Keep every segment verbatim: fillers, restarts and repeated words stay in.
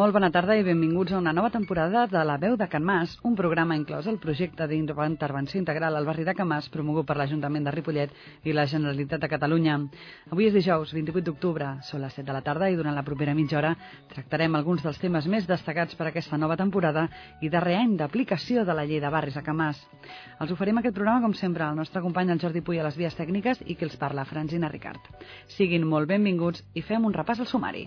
Molt bona tarda i benvinguts a una nova temporada de La Veu de Can Mas, un programa inclòs al projecte d'intervenció integral al barri de Can Mas, promogut per l'Ajuntament de Ripollet i la Generalitat de Catalunya. Avui és dijous, vint-i-vuit d'octubre, són les set de la tarda i durant la propera mitja hora tractarem alguns dels temes més destacats per aquesta nova temporada i darrer any d'aplicació de la llei de barris a Can Mas. Els oferim aquest programa, com sempre, el nostre company el Jordi Puy a les vies tècniques i qui els parla, Francina Ricard. Siguin molt benvinguts i fem un repàs al sumari.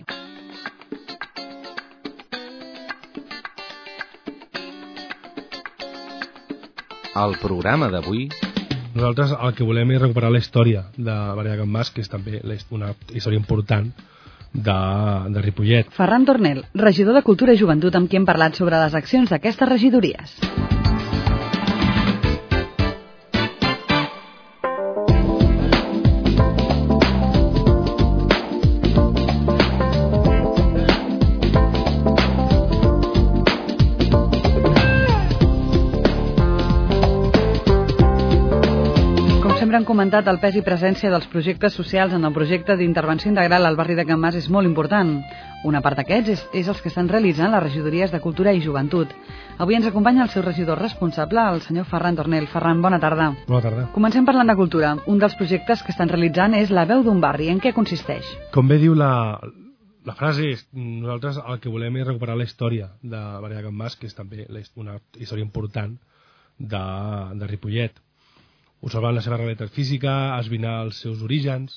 Al programa d'avui... Nosaltres el que volem és recuperar la història de Barri de Can Mas, que és també una història important de, de Ripollet. Ferran Tornel, regidor de Cultura i Joventut, amb qui hem parlat sobre les accions d'aquestes regidories. Han comentat el pes i presència dels projectes socials en el projecte d'intervenció integral al barri de Can Mas és molt important. Una part d'aquests és, és els que estan realitzant les regidories de Cultura i Joventut. Avui ens acompanya el seu regidor responsable, el senyor Ferran Tornel. Ferran, bona tarda. Bona tarda. Comencem parlant de cultura. Un dels projectes que estan realitzant és La Veu d'un barri. En què consisteix? Com bé diu la, la frase, nosaltres el que volem és recuperar la història de Barri de Can Mas, que és també una història important de, de Ripollet. Observant la seva realitat física, esbrinar els seus orígens,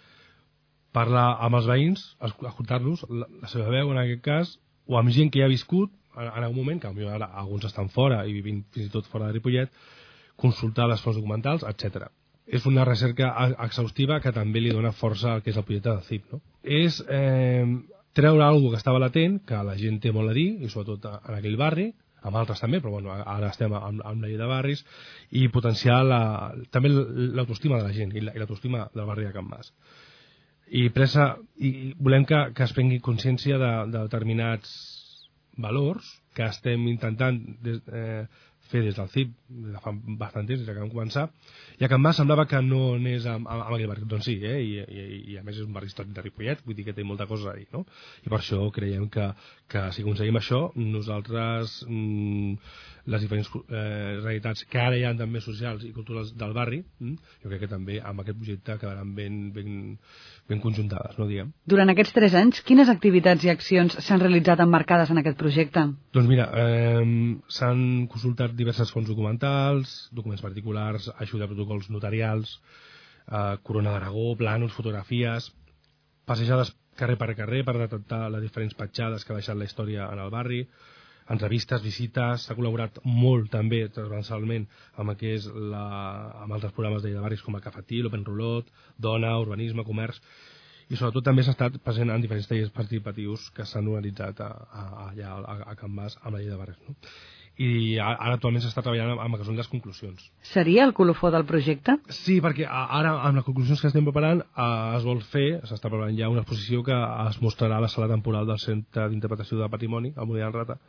parlar amb els veïns, escoltar-los, la, la seva veu en aquest cas, o amb gent que ja ha viscut en, en algun moment, que potser ara alguns estan fora i vivint fins i tot fora de Ripollet, consultar les fonts documentals, etcètera. És una recerca exhaustiva que també li dona força al que és el projecte de C I P. No? És eh, treure alguna cosa que estava latent, que la gent té molt a dir, i sobretot en aquell barri, amb altres també, però bueno, ara estem amb, amb la llei de barris, i potenciar la, també l'autoestima de la gent i l'autoestima del barri de Can Mas. I, pressa, i volem que, que es prengui consciència de, de determinats valors que estem intentant des, eh, fer des del C I P de fa bastant temps, des que vam començar, i a Can Mas semblava que no anés amb, amb, amb aquell barri. Doncs sí, eh? I, i, i a més és un barri històric de Ripollet, vull dir que té molta cosa a dir, no? I per això creiem que, que si aconseguim això, nosaltres mm, les diferents eh, realitats que ara hi ha també socials i culturals del barri, mm, jo crec que també amb aquest projecte quedaran ben, ben, ben conjuntades, no diguem. Durant aquests tres anys, quines activitats i accions s'han realitzat emmarcades en aquest projecte? Doncs mira, eh, s'han consultat diverses fonts documentals, documents particulars, ajuda a protocols notarials, eh, Corona d'Aragó, plànols, fotografies, passejades carrer per carrer per detectar les diferents petjades que ha deixat la història en el barri, entrevistes, visites, s'ha col·laborat molt també transversalment amb, el que és la, amb altres programes de barris com el Cafetí, l'Open Rulot, Dona, Urbanisme, Comerç, i sobretot també s'ha estat present en diferents tallers participatius que s'han organitzat a, a, allà a, a Can Mas amb la llei de barris, no? I ara actualment s'està treballant amb el que són les conclusions. Seria el colofó del projecte? Sí, perquè ara amb les conclusions que estem preparant eh, es vol fer, s'està preparant ja una exposició que es mostrarà a la sala temporal del Centre d'Interpretació de Patrimoni, al Molí d'en Rata,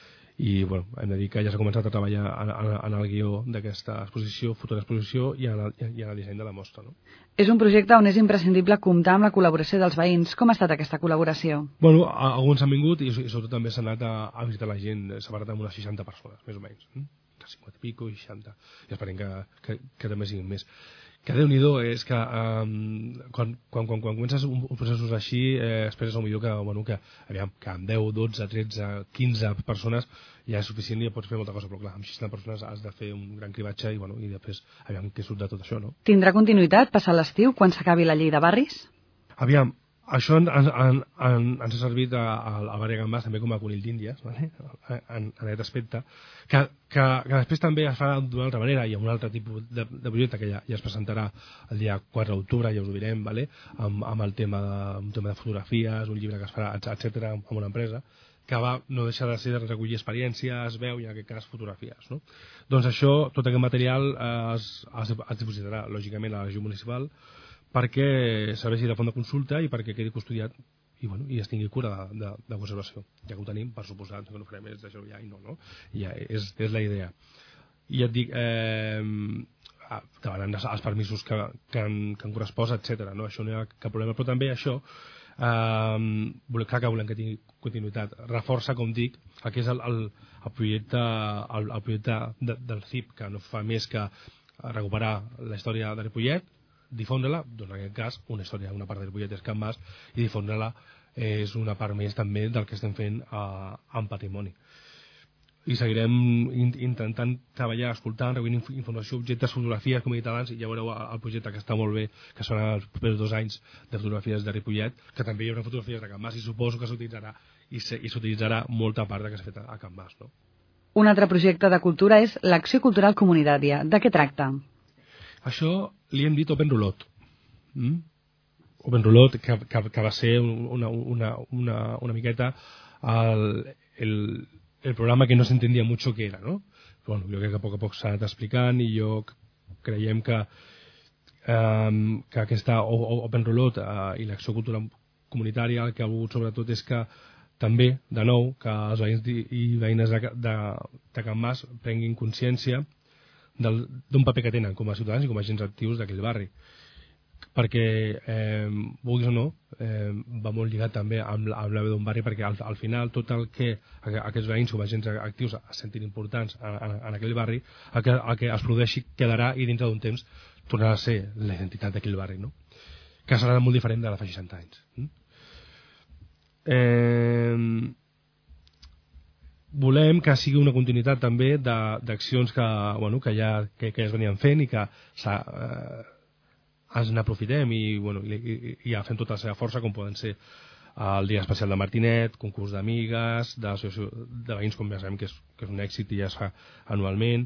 i bueno, hem de dir que ja s'ha començat a treballar en, en, en el guió d'aquesta exposició, futura exposició, i en el, i en el disseny de la mostra, no? És un projecte on és imprescindible comptar amb la col·laboració dels veïns. Com ha estat aquesta col·laboració? Bueno, alguns han vingut i, i sobretot també s'han anat a, a visitar la gent, s'ha parlat amb unes seixanta persones, més o menys, eh? cinquanta i pico i seixanta, i esperem que, que, que també siguin més. Que Déu-n'hi-do és que um, quan, quan, quan, quan comences un, un processos així eh, esperes millor que, bueno, que, aviam, que amb deu, dotze, tretze, quinze persones ja és suficient i ja pots fer molta cosa, però clar, amb seixanta persones has de fer un gran cribatge i, bueno, i després aviam què surt de tot això, no? Tindrà continuïtat passar l'estiu quan s'acabi la llei de barris? Aviam, això en, en, en, ens ha servit a, a, a Barri de Can Mas també com a conill d'Índies, vale? en, en aquest aspecte, que, que, que després també es farà d'una altra manera i amb un altre tipus de, de projecte que ja, ja es presentarà el dia quatre d'octubre, ja us ho direm, vale? amb, amb el tema de, un tema de fotografies, un llibre que es farà, etcètera, amb una empresa, que va, no deixa de ser de recollir experiències, veu i en aquest cas fotografies. No? Doncs això, tot aquest material eh, es, es, es dipositarà lògicament a la regió municipal perquè serveixi de font de consulta i perquè quedi custodiat i, bueno, i es tingui cura de, de, de conservació. Ja que ho tenim, per suposat, que no farem és deixar-ho ja i no, no? Ja és, és la idea. I ja et dic, eh, davant faran els permisos que, que, en, que en corresposa, etcètera. No? Això no hi ha cap problema, però també això, eh, clar que volem que tingui continuïtat, reforça, com dic, el que és el, el, el projecte, el, el projecte de, del C I P, que no fa més que recuperar la història de Ripollet, difondre-la, doncs en aquest cas una història, una part de Ripollet és Can Mas, i difondre-la és una part més també del que estem fent eh, en patrimoni. I seguirem in intentant treballar, escoltant, reunint inf informació, objectes, fotografies, com he dit abans, i ja veureu el projecte que està molt bé, que són els propers dos anys de fotografies de Ripollet, que també hi haurà fotografies de Can Mas, i suposo que s'utilitzarà i s'utilitzarà molta part que s'ha fet a Can Mas. No? Un altre projecte de cultura és l'Acció Cultural Comunitària. De què tracta? Això li hem dit Open Rulot. Mm? Open Rulot, que, que, que va ser una, una, una, una miqueta el, el, el programa que no s'entendia mucho que era, ¿no? Bueno, jo crec que a poc a poc s'ha anat explicant i jo creiem que, um, que aquesta Open Rulot uh, i l'Acció Cultural Comunitària el que ha volgut sobretot és que també, de nou, que els veïns i veïnes de, de, de Can Mas prenguin consciència d'un paper que tenen com a ciutadans i com a agents actius d'aquell barri, perquè eh, vulguis o no eh, va molt lligat també amb la, amb la veu d'un barri, perquè al, al final tot el que aquests veïns com a agents actius es sentin importants en, en, en aquell barri, el que, el que es produeixi quedarà i dintre d'un temps tornarà a ser la identitat d'aquell barri, no? Que serà molt diferent de la fa seixanta anys. eh, volem que sigui una continuïtat també d'accions que, bueno, que, ja, que, que ja es venien fent i que eh, ens n'aprofitem i, bueno, i, i, i ja fem tota la seva força, com poden ser el Dia Especial de Martinet, concurs d'amigues, de, de veïns, com ja sabem que és, que és un èxit i ja es fa anualment,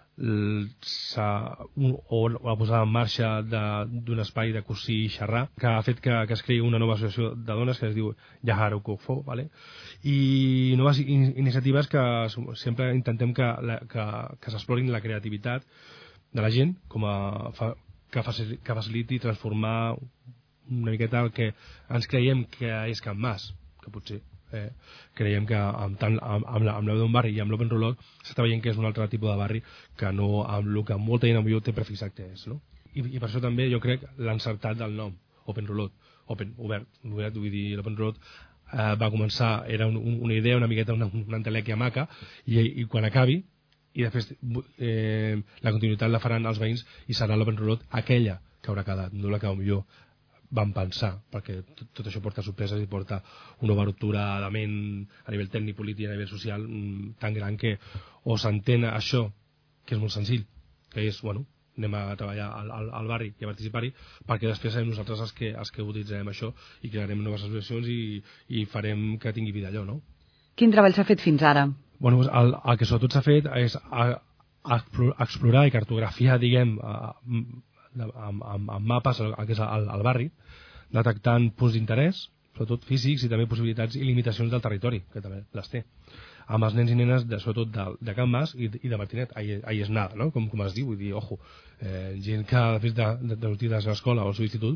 o la posada en marxa d'un espai de cosir i xerrar, que ha fet que, que es creï una nova associació de dones que es diu Yaharu Kofo, ¿vale? I noves in iniciatives que sempre intentem que, la, que, que s'explorin la creativitat de la gent com a fa, que, faciliti, que faciliti transformar una miqueta el que ens creiem que és Can Mas, que potser eh, creiem que amb, tant, amb, amb la, amb la d'un barri i amb l'Open Rulot s'està veient que és un altre tipus de barri que no amb el que molta gent avui té prefixat que és, no? I, i per això també jo crec l'encertat del nom Open Rulot, Open, obert, obert vull dir, l'Open Rulot eh, va començar, era un, un, una idea una miqueta, una, una entelèquia maca i, i quan acabi i després eh, la continuïtat la faran els veïns i serà l'Open Rulot aquella que haurà quedat, no la que millor van pensar, perquè tot, tot això porta sorpreses i porta una obertura de ment a nivell tècnic, polític i a nivell social mm, tan gran que o s'entén això, que és molt senzill, que és, bueno, anem a treballar al, al, al barri i a participar-hi, perquè després serem nosaltres els que, els que utilitzarem això i crearem noves associacions i, i farem que tingui vida allò, no? Quin treball s'ha fet fins ara? Bueno, el, el que sobretot s'ha fet és a, a explorar i cartografiar, diguem, a, amb, amb, amb mapes el que és el, el barri, detectant punts d'interès, sobretot físics, i també possibilitats i limitacions del territori, que també les té, amb els nens i nenes, de, sobretot de, de Can Mas i, i de Martinet. Ahí, ahí és nada, no? Com, com es diu, vull dir, ojo, eh, gent que després de, de, de sortir de la seva escola o el seu institut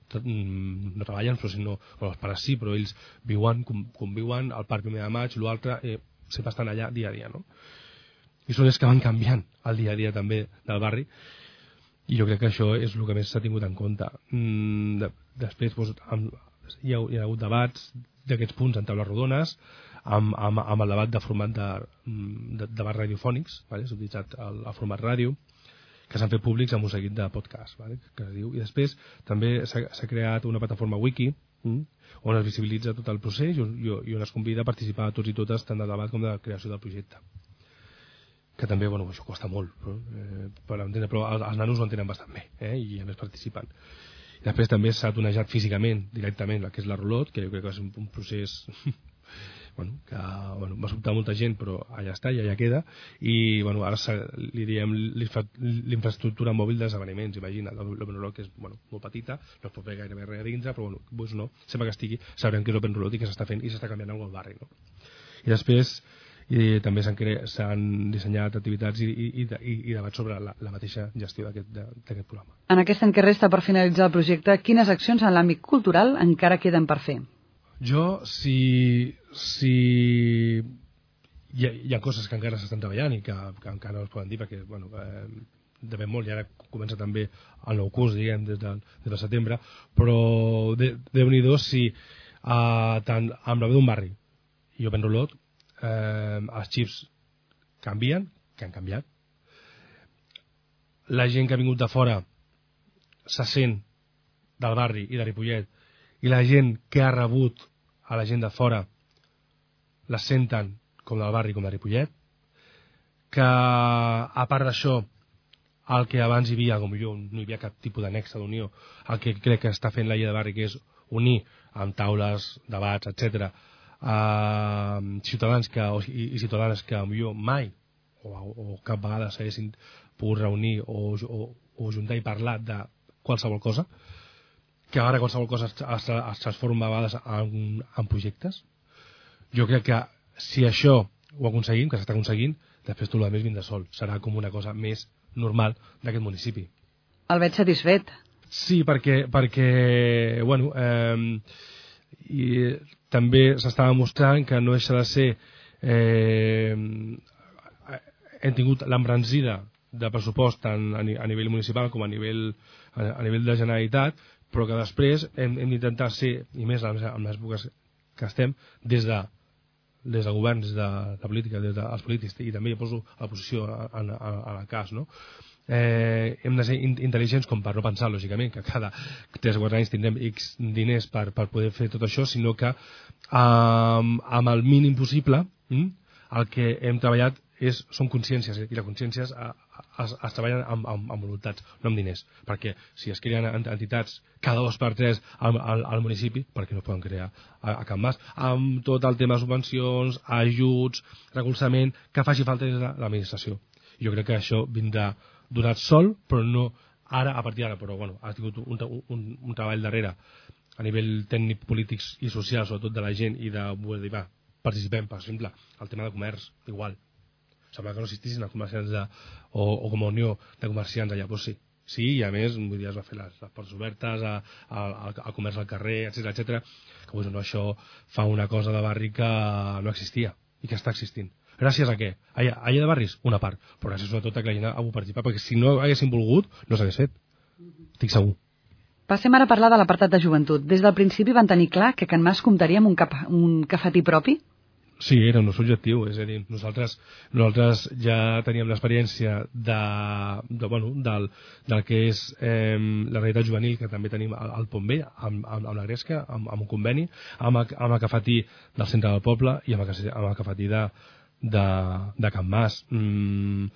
no treballen, però si no, però els pares sí, però ells viuen, com, conviuen al Parc Primer de Maig, l'altre, eh, sempre estan allà dia a dia, no? I són els que van canviant el dia a dia també del barri, i jo crec que això és el que més s'ha tingut en compte. Mm, de, després doncs, amb, hi, ha, hi ha hagut debats d'aquests punts en taules rodones, amb, amb, amb el debat de format de, de debats radiofònics, vale? S'ha utilitzat el, el format ràdio, que s'han fet públics amb un seguit de podcast, vale? Que es diu. I després també s'ha creat una plataforma wiki mm, on es visibilitza tot el procés i, i, i on es convida a participar a tots i totes tant del debat com de la creació del projecte, que també, bueno, això costa molt, però, eh, per entendre, però els, els nanos ho entenen bastant bé, eh, i a més participen. I després també s'ha tonejat físicament, directament, el que és la Rulot, que jo crec que és un, un procés bueno, que bueno, va sobtar molta gent, però allà està, i allà queda, i bueno, ara li diem l'infraestructura mòbil d'esdeveniments, imagina, l'Open Rulot, que és bueno, molt petita, no es pot fer gairebé res a dintre, però bueno, pues no, sempre que estigui, sabrem que és l'Open Rulot i que s'està fent i s'està canviant alguna cosa al barri, no? I després i també s'han dissenyat activitats i, i, i, i debats sobre la, la mateixa gestió d'aquest programa. En aquest any que resta per finalitzar el projecte, quines accions en l'àmbit cultural encara queden per fer? Jo, si, si hi, ha, hi ha coses que encara s'estan treballant i que, que encara no es poden dir perquè bueno, eh, de ben molt, i ara comença també el nou curs, diguem, des de, des de setembre, però de, Déu-n'hi-do si uh, tant amb la veu d'un barri i Open Rollout eh, els xips canvien, que han canviat, la gent que ha vingut de fora se sent del barri i de Ripollet, i la gent que ha rebut a la gent de fora la senten com del barri com de Ripollet, que a part d'això el que abans hi havia, com jo, no hi havia cap tipus d'annexa d'unió, el que crec que està fent la llei de barri, que és unir amb taules, debats, etcètera, eh, ciutadans que, o, i, i ciutadanes que potser mai o, o cap vegada s'haguessin pogut reunir o, o, o juntar i parlar de qualsevol cosa, que ara qualsevol cosa es, es, es transforma a vegades en, en projectes. Jo crec que si això ho aconseguim, que s'està aconseguint, després tot el més vindrà sol. Serà com una cosa més normal d'aquest municipi. El veig satisfet. Sí, perquè, perquè bueno, eh, i també s'està demostrant que no deixa de ser eh, hem tingut l'embranzida de pressupost tant a, a nivell municipal com a nivell, a, a nivell de Generalitat, però que després hem, hem d'intentar ser, i més en les èpoques que estem, des de des del govern, des de la política, des dels polítics, i també hi poso a la posició en, en, en el cas, no? Eh, hem de ser intel·ligents com per no pensar, lògicament, que cada tres o quatre anys tindrem X diners per, per poder fer tot això, sinó que amb, amb el mínim possible hm, el que hem treballat és, són consciències, i les consciències es, es treballen amb, amb, amb voluntats, no amb diners, perquè si es creen entitats cada dos per tres al, al, al municipi, per què no es poden crear a, a Can Mas, amb tot el tema de subvencions, ajuts, recolzament, que faci falta des de l'administració. Jo crec que això vindrà donat sol, però no ara, a partir d'ara, però bueno, ha tingut un, un, un treball darrere a nivell tècnic, polítics i social, sobretot de la gent, i de, dir, va, participem, per exemple, el tema de comerç, igual. Sembla que no existissin els comerciants de, o, o com a unió de comerciants allà, doncs sí. Sí, i a més, vull dir, es va fer les, les portes obertes, a, a, a, a comerç al carrer, etcètera, etcètera, que bueno, no, això fa una cosa de barri que no existia i que està existint. Gràcies a què? Allà, allà de barris, una part, però gràcies sobretot a que la gent ha volgut participar, perquè si no haguessin volgut, no s'hagués fet. Estic segur. Passem ara a parlar de l'apartat de joventut. Des del principi van tenir clar que Can Mas comptaria amb un, cap, un cafetí propi? Sí, era el nostre objectiu, és a dir, nosaltres, nosaltres ja teníem l'experiència de, de, bueno, del, del que és eh, la realitat juvenil, que també tenim al, al Pont Vell, amb, amb, amb la Gresca, amb, amb un conveni, amb, amb el cafetí del centre del poble i amb el, amb el cafetí de, de, de Can Mas. Mm,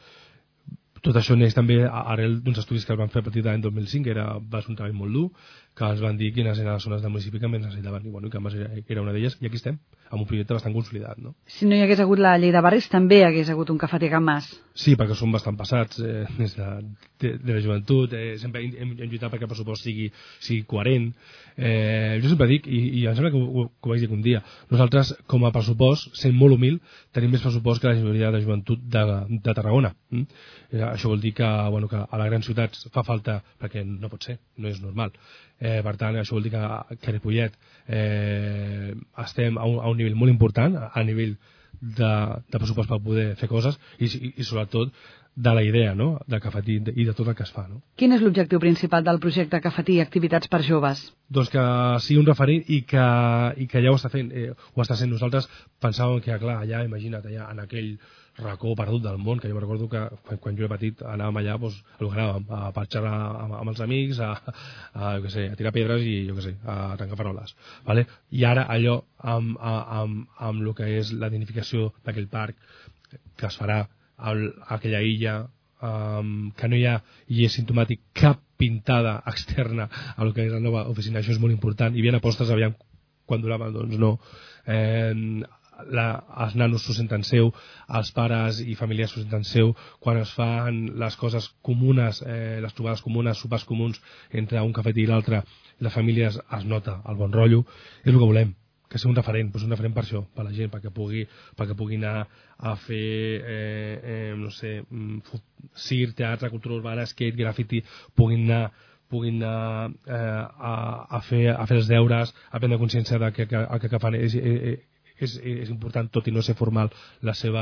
tot això neix també arrel d'uns estudis que es van fer a partir de l'any dos mil cinc, que era, va ser un treball molt dur, que ens van dir quines eren les zones del municipi que més necessitaven, i bueno, Can Mas era, era una d'elles, i aquí estem, amb un projecte bastant consolidat, no? Si no hi hagués hagut la llei de barris, també hi hagués hagut un cafetí a Can Mas. Sí, perquè som bastant passats eh, des de, de, de la joventut, eh, sempre hem, hem lluitat perquè el pressupost sigui, sigui coherent. Eh, jo sempre dic, i, i em sembla que ho, que ho vaig dir un dia, nosaltres, com a pressupost, sent molt humil, tenim més pressupost que la majoria de joventut de, de Tarragona. Mm? Eh, això vol dir que, bueno, que a les grans ciutats fa falta, perquè no pot ser, no és normal. Eh, per tant, això vol dir que, que a Ripollet eh, estem a un, a un nivell molt important, a nivell de, de pressupost per poder fer coses, i, i, i sobretot de la idea, no?, de cafetí i de tot el que es fa, no? Quin és l'objectiu principal del projecte Cafetí i Activitats per Joves? Doncs que sigui un referent i que, i que ja ho està fent, eh, ho està sent. Nosaltres pensàvem que, clar, allà, imagina't, allà, en aquell racó perdut del món, que jo me recordo que quan, quan jo era petit anàvem allà, doncs, a lo que anàvem, a patxar amb, amb els amics, a, a, jo què sé, a tirar pedres i, jo què sé, a tancar faroles, vale? I ara allò, amb, amb, amb el que és la dignificació d'aquell parc, que es farà a aquella illa, um, que no hi ha, i és simptomàtic, cap pintada externa a lo que és la nova oficina, això és molt important, i bien apostes, aviam, quan durava, doncs no, eh, La, els nanos s'ho senten seu, els pares i famílies s'ho senten seu, quan es fan les coses comunes, eh, les trobades comunes, sopars comuns entre un cafetí i l'altre, les famílies es nota el bon rotllo, és el que volem, que sigui un referent, doncs un referent per això, per la gent, perquè pugui, perquè pugui anar a fer, eh, eh, no sé, circ, teatre, cultura urbana, skate, graffiti, puguin anar puguin anar eh, a, a, fer, a fer els deures, a prendre consciència de que, que el que fan és, és, és, és important, tot i no ser formal, la seva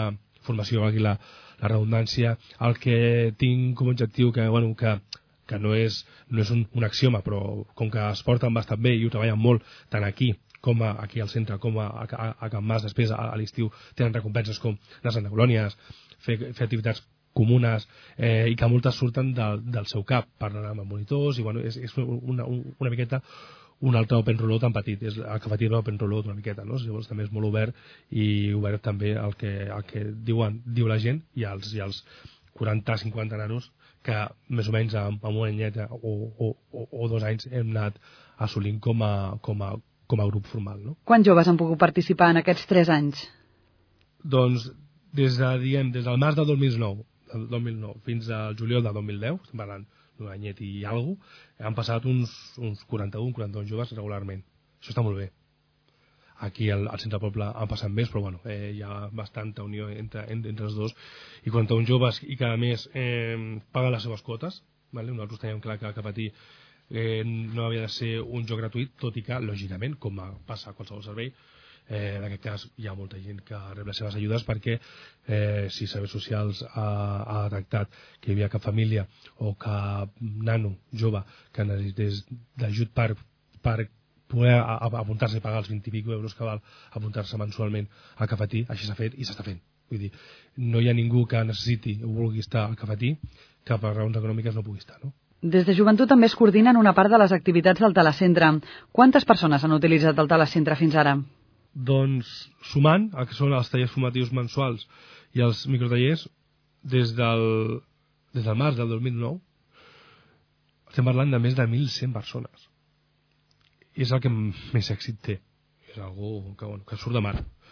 formació, aquí la, la redundància. El que tinc com a objectiu, que, bueno, que, que no és, no és un, un axioma, però com que es porten bastant bé i ho treballen molt, tant aquí com a, aquí al centre, com a, a, a Can Mas, després a, a l'estiu tenen recompenses com les Santa Colònies, fer, fer activitats comunes, eh, i que moltes surten del, del seu cap, parlant amb monitors, i bueno, és, és una, una miqueta un altre open rollout tan petit, és el que fa dir l'open rollout una miqueta, no? Llavors també és molt obert, i obert també el que, el que diuen, diu la gent, i els, i els quaranta cinquanta nanos que més o menys amb, amb un anyeta o, o, o, o dos anys hem anat assolint com a, com a, com a grup formal, no? Quants joves han pogut participar en aquests tres anys? Doncs des de, diguem, des del març del dos mil nou, del dos mil nou fins al juliol del dos mil deu, estem parlant d'un anyet i alguna cosa, han passat uns, uns quaranta-un quaranta-dos joves regularment. Això està molt bé. Aquí al, al centre del poble han passat més, però bueno, eh, hi ha bastanta unió entre, entre, entre els dos, i quaranta-un joves i que a més eh, paguen les seves quotes, vale? Nosaltres teníem clar que, que patir eh, no havia de ser un joc gratuït, tot i que, lògicament, com passa a qualsevol servei, Eh, en aquest cas hi ha molta gent que rep les seves ajudes perquè eh, si Serveis Socials ha, ha detectat que hi havia cap família o cap nano jove que necessités d'ajut per, per poder apuntar-se i pagar els vint i pico euros que val apuntar-se mensualment al cafetí, així s'ha fet i s'està fent. Vull dir, no hi ha ningú que necessiti o vulgui estar al cafetí que per raons econòmiques no pugui estar, no? Des de joventut també es coordinen una part de les activitats del telecentre. Quantes persones han utilitzat el telecentre fins ara? Doncs sumant el que són els tallers formatius mensuals i els microtallers des del, des del març del dos mil nou estem parlant de més de mil cent persones, i és el que més èxit té, és algú que, bueno, que surt de mar,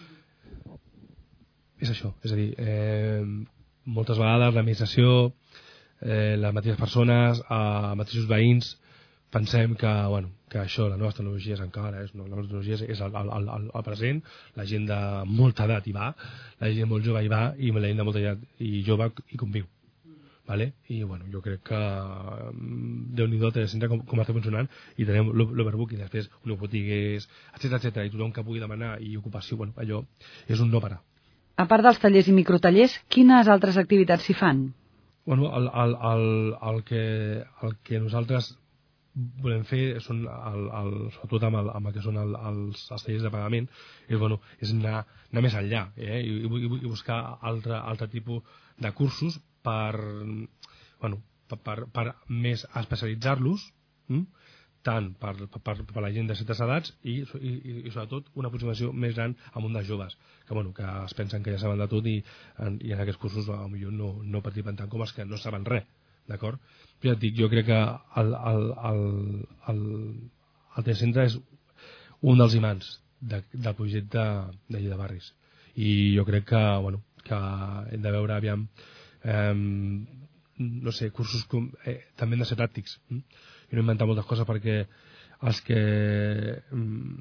és això, és a dir, eh, moltes vegades l'administració, eh, les mateixes persones, eh, mateixos veïns pensem que, bueno, que això, les noves tecnologies encara és, no, les noves tecnologies és el, el, el, el present, la gent de molta edat hi va, la gent molt jove hi va, i la gent de molta edat i jove hi conviu. Vale? I bueno, jo crec que Déu-n'hi-do té centre com, com està funcionant, i tenim l'overbook i després uns botiguers, etcètera, etcètera, i tothom que pugui demanar i ocupació, bueno, allò és un no parar. A part dels tallers i microtallers, quines altres activitats s'hi fan? Bueno, el, el, el, el, que, el que nosaltres volem fer són el, el, sobretot amb el, amb el que són el, els, els tallers de pagament és, bueno, és anar, anar més enllà, eh? I, i, i buscar altre, altre tipus de cursos per, bueno, per, per, per més especialitzar-los, hm? tant per, per, per la gent de certes edats i, i, i sobretot una aproximació més gran al món dels joves, que, bueno, que es pensen que ja saben de tot i en, i en aquests cursos potser no, no participen tant com els que no saben res, d'acord? Ja et dic, jo crec que el, el, el, el, el telecentre és un dels imants de, del projecte de Llei de Barris, i jo crec que, bueno, que hem de veure aviam eh, no sé, cursos com, eh, també han de ser pràctics, hm? I no inventar moltes coses, perquè els que mm,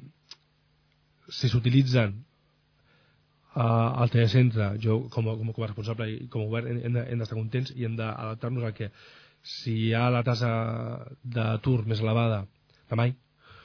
si s'utilitzen uh, al telecentre, jo com a, com a responsable i com a govern hem, hem d'estar contents i hem d'adaptar-nos a que si hi ha la tasa d'atur més elevada de mai,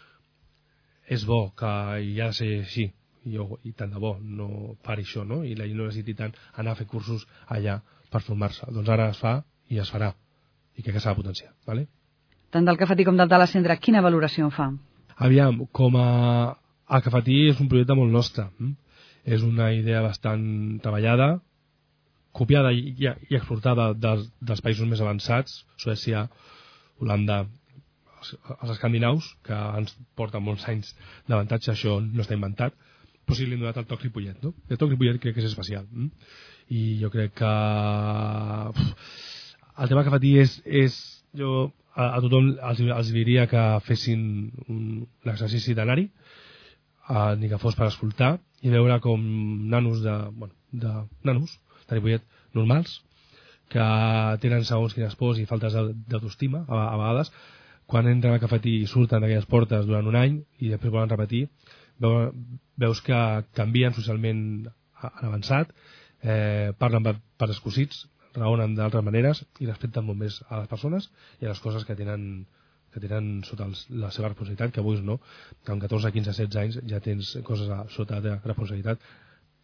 és bo que hi ha de ser així, i, i tant de bo no pari això, no? I la gent no necessiti tant anar a fer cursos allà per formar-se. Doncs ara es fa i es farà, i crec que s'ha de potenciar, ¿vale? Tant del cafetí com del telecentre, quina valoració en fa? Aviam, com a, a cafetí és un projecte molt nostre. Hm? És una idea bastant treballada, copiada i, i, i exportada dels, dels països més avançats, Suècia, Holanda, els, els escandinaus, que ens porten molts anys d'avantatge, això no està inventat, però sí li hem donat el toc Ripollet, no? El toc Ripollet crec que és especial. Hm? I jo crec que uf, el tema cafetí és, és jo a, a tothom els, els diria que fessin un, un exercici d'anar-hi, ni que fos per escoltar i veure com nanos de, bueno, de nanos de Ripollet normals que tenen segons quines pors i faltes d'autoestima a, a vegades, quan entren al cafetí i surten d'aquelles portes durant un any i després volen repetir, veu, veus que canvien socialment en avançat, eh, parlen per, per escocits, raonen d'altres maneres i respecten molt més a les persones i a les coses que tenen, que tenen sota els, la seva responsabilitat, que avui no, que amb catorze, quinze, setze anys ja tens coses a, sota de responsabilitat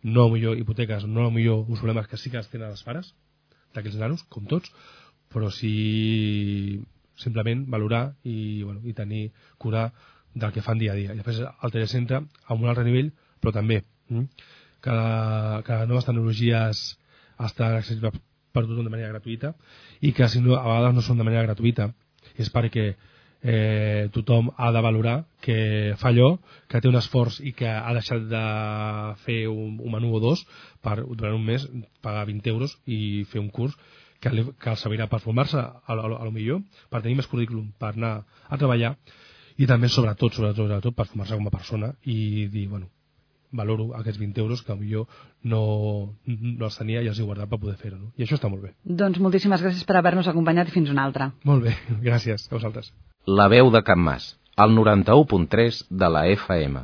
no millor hipoteques, no millor uns problemes que sí que els tenen els pares d'aquells nanos, com tots, però sí simplement valorar i, bueno, i tenir cura del que fan dia a dia. I després el telecentre a un altre nivell, però també hm? que, que noves tecnologies estan accessibles per tothom de manera gratuïta i que si no, a vegades no són de manera gratuïta és perquè eh, tothom ha de valorar que fa allò, que té un esforç i que ha deixat de fer un, un menú o dos per durant un mes pagar vint euros i fer un curs que, li, que el servirà per formar-se a, a, a lo millor, per tenir més currículum, per anar a treballar i també sobretot, sobretot, sobretot per formar-se com a persona i dir, bueno, valoro aquests vint euros que millor no, no els tenia i els he guardat per poder fer-ho. No? I això està molt bé. Doncs moltíssimes gràcies per haver-nos acompanyat i fins una altra. Molt bé, gràcies a vosaltres. La veu de Can Mas, al noranta-u punt tres de la F M.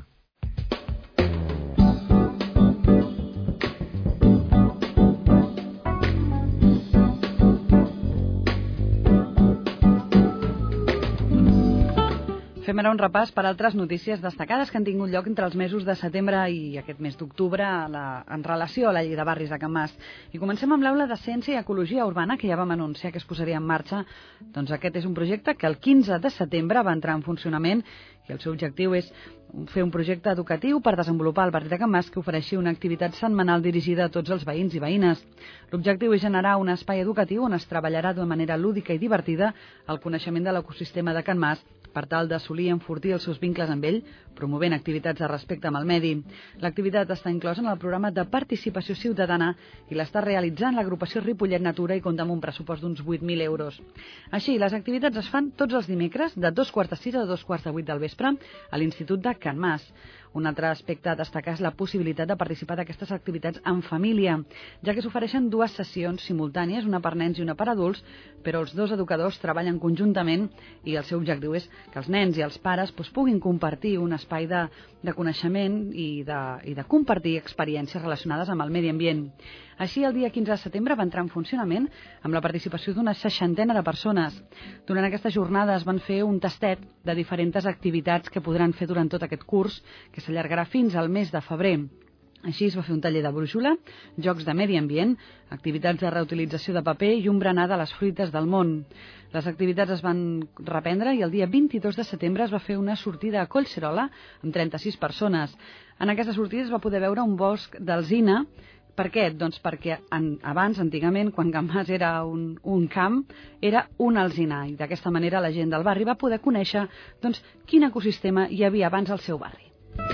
Fem ara un repàs per altres notícies destacades que han tingut lloc entre els mesos de setembre i aquest mes d'octubre en relació a la llei de barris de Can Mas. I comencem amb l'aula de Ciència i Ecologia Urbana, que ja vam anunciar que es posaria en marxa. Doncs aquest és un projecte que el quinze de setembre va entrar en funcionament i el seu objectiu és fer un projecte educatiu per desenvolupar el barri de Can Mas que ofereixi una activitat setmanal dirigida a tots els veïns i veïnes. L'objectiu és generar un espai educatiu on es treballarà d'una manera lúdica i divertida el coneixement de l'ecosistema de Can Mas per tal d'assolir i enfortir els seus vincles amb ell, promovent activitats de respecte amb el medi. L'activitat està inclosa en el programa de participació ciutadana i l'està realitzant l'agrupació Ripollet Natura i compta amb un pressupost d'uns vuit mil euros. Així, les activitats es fan tots els dimecres de dos quarts de sis a dos quarts de vuit del vespre a l'Institut de Can Mas. Un altre aspecte a destacar és la possibilitat de participar d'aquestes activitats en família, ja que s'ofereixen dues sessions simultànies, una per nens i una per adults, però els dos educadors treballen conjuntament i el seu objectiu és que els nens i els pares doncs, puguin compartir un espai de, de coneixement i de, i de compartir experiències relacionades amb el medi ambient. Així, el dia quinze de setembre va entrar en funcionament amb la participació d'una seixantena de persones. Durant aquesta jornada es van fer un tastet de diferents activitats que podran fer durant tot aquest curs, que s'allargarà fins al mes de febrer. Així es va fer un taller de brúixola, jocs de medi ambient, activitats de reutilització de paper i un berenar de les fruites del món. Les activitats es van reprendre i el dia vint-i-dos de setembre es va fer una sortida a Collserola amb trenta-sis persones. En aquesta sortida es va poder veure un bosc d'alzina. Per què? Doncs perquè en, abans, antigament, quan Can Mas era un, un camp, era un alzinar. I d'aquesta manera la gent del barri va poder conèixer doncs, quin ecosistema hi havia abans al seu barri.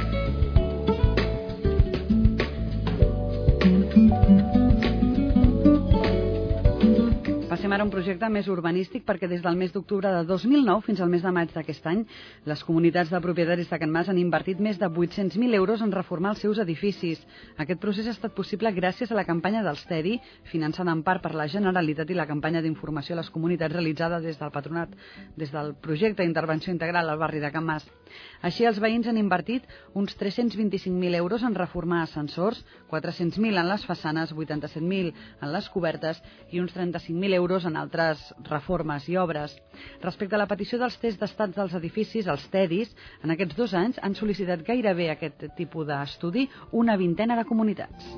Passem ara a un projecte més urbanístic perquè des del mes d'octubre de dos mil nou fins al mes de maig d'aquest any les comunitats de propietaris de Can Mas han invertit més de vuit-cents mil euros en reformar els seus edificis. Aquest procés ha estat possible gràcies a la campanya dels TEDi, finançada en part per la Generalitat, i la campanya d'informació a les comunitats realitzada des del patronat, des del projecte d'intervenció integral al barri de Can Mas. Així, els veïns han invertit uns tres-cents vint-i-cinc mil euros en reformar ascensors, quatre-cents mil en les façanes, vuitanta-set mil en les cobertes i uns trenta-cinc mil euros en altres reformes i obres. Respecte a la petició dels tests d'estat dels edificis, els TEDis, en aquests dos anys han sol·licitat gairebé aquest tipus d'estudi una vintena de comunitats.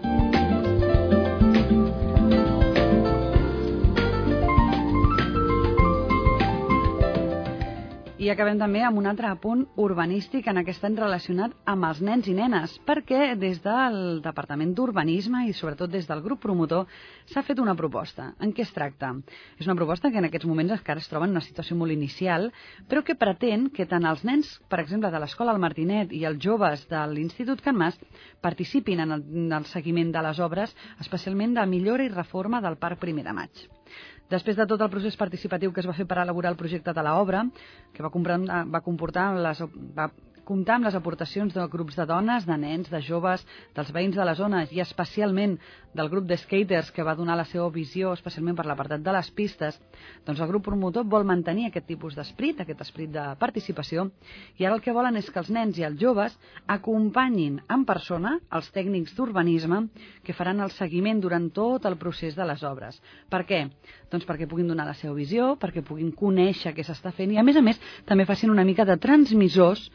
I acabem també amb un altre apunt urbanístic en aquest any relacionat amb els nens i nenes, perquè des del Departament d'Urbanisme i sobretot des del grup promotor s'ha fet una proposta. En què es tracta? És una proposta que en aquests moments encara es troba en una situació molt inicial, però que pretén que tant els nens, per exemple, de l'Escola El Martinet i els joves de l'Institut Can Mas participin en el, en el seguiment de les obres, especialment de millora i reforma del Parc Primer de Maig. Després de tot el procés participatiu que es va fer per elaborar el projecte de l'obra, que va, comprar, va comportar les, va comptar amb les aportacions de grups de dones, de nens, de joves, dels veïns de les zones i especialment del grup de skaters que va donar la seva visió especialment per l'apartat de les pistes, doncs el grup promotor vol mantenir aquest tipus d'esperit, aquest esperit de participació, i ara el que volen és que els nens i els joves acompanyin en persona els tècnics d'urbanisme que faran el seguiment durant tot el procés de les obres. Per què? Doncs perquè puguin donar la seva visió, perquè puguin conèixer què s'està fent i a més a més també facin una mica de transmissors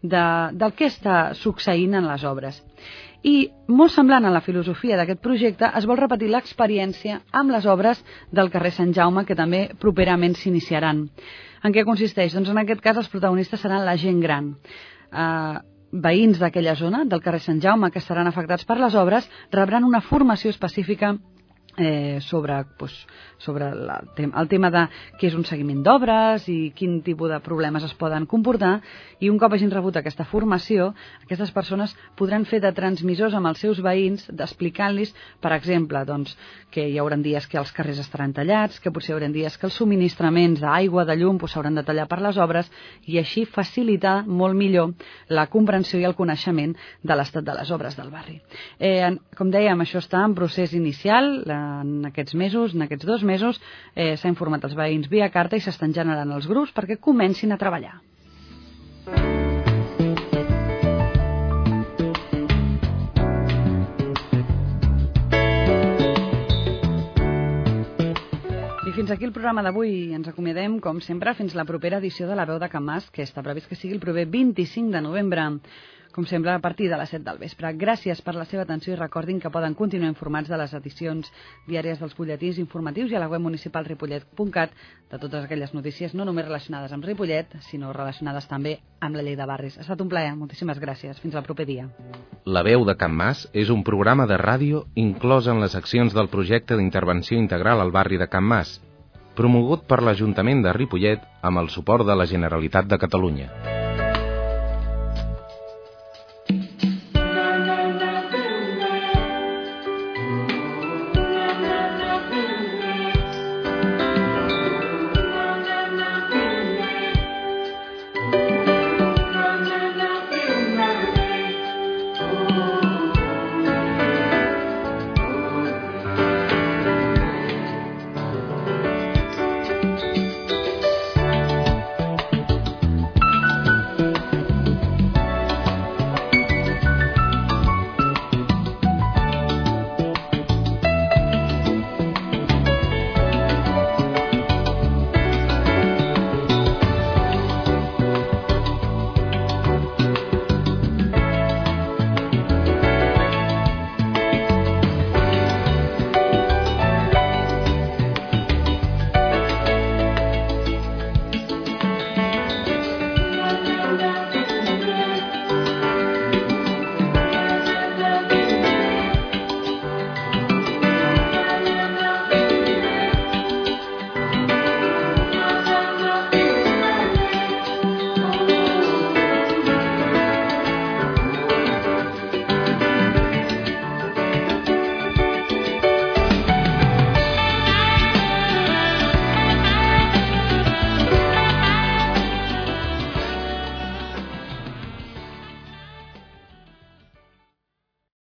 de, del que està succeint en les obres. I, molt semblant a la filosofia d'aquest projecte, es vol repetir l'experiència amb les obres del carrer Sant Jaume, que també properament s'iniciaran. En què consisteix? Doncs en aquest cas els protagonistes seran la gent gran. Eh, veïns d'aquella zona, del carrer Sant Jaume, que estaran afectats per les obres, rebran una formació específica Eh, sobre, pues, sobre la, el tema de què és un seguiment d'obres i quin tipus de problemes es poden comportar, i un cop hagin rebut aquesta formació, aquestes persones podran fer de transmissors amb els seus veïns, d'explicant-los, per exemple, doncs, que hi haurà dies que els carrers estaran tallats, que potser hi haurà dies que els subministraments d'aigua, de llum, pues, s'hauran de tallar per les obres, i així facilitar molt millor la comprensió i el coneixement de l'estat de les obres del barri. Eh, com dèiem, això està en procés inicial. La en aquests mesos, en aquests dos mesos, eh, s'ha informat els veïns via carta i s'estan generant els grups perquè comencin a treballar. I fins aquí el programa d'avui. Ens acomiadem, com sempre, fins la propera edició de La Veu de Can Mas, que està previst que sigui el proper vint-i-cinc de novembre. Com sempre, a partir de les set del vespre. Gràcies per la seva atenció i recordin que poden continuar informats de les edicions diàries dels butlletins informatius i a la web municipal ripollet punt cat de totes aquelles notícies no només relacionades amb Ripollet, sinó relacionades també amb la llei de barris. Ha estat un plaer. Moltíssimes gràcies. Fins al proper dia. La Veu de Can Mas és un programa de ràdio inclòs en les accions del projecte d'intervenció integral al barri de Can Mas, promogut per l'Ajuntament de Ripollet amb el suport de la Generalitat de Catalunya.